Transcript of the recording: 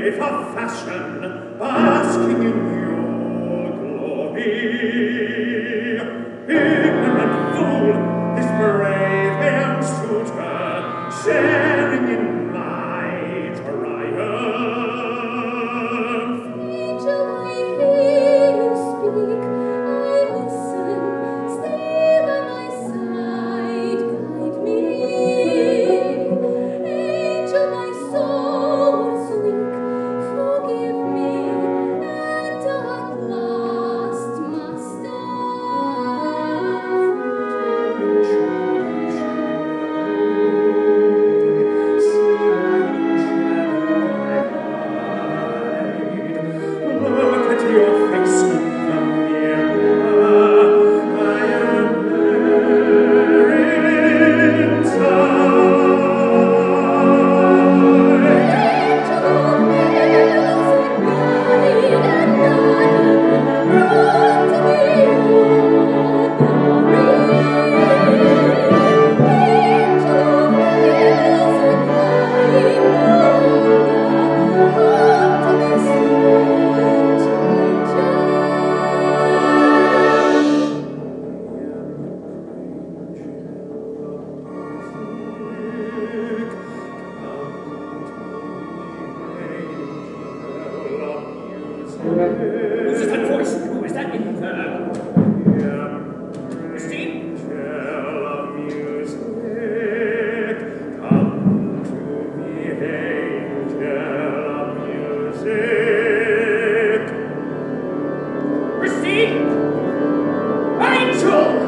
of fashion, basking in your glory. Ignorant fool, this brave young suitor, sharing in my triumph. Angel, I hear you speak, I listen, stay by my side, guide me. Angel, my soul was weak, forgive me, and at last must Look at your face in the mirror. I am very tired.